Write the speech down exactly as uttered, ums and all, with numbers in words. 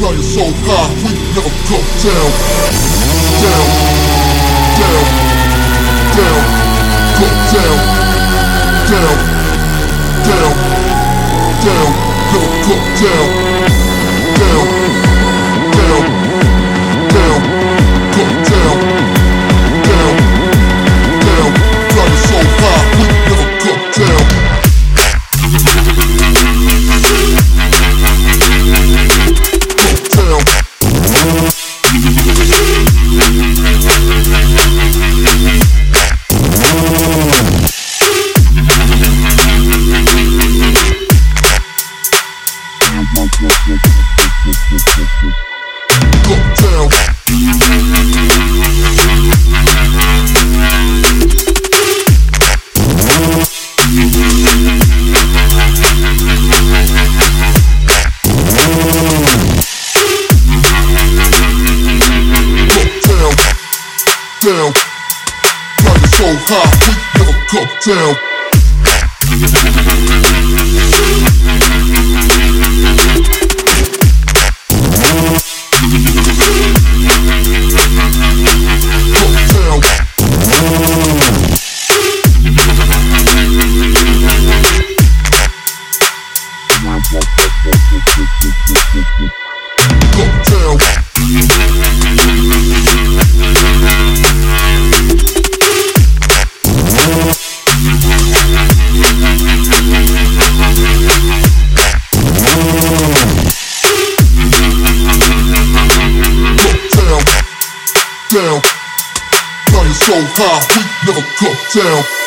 flying so high, we never come down. Down, down, down, come down. Down, down, down, never come down. Down, down, down, come down. Down, down, flying so high, we never come down. Down, flying so high, we never come down. Down, flying so high, we never come down.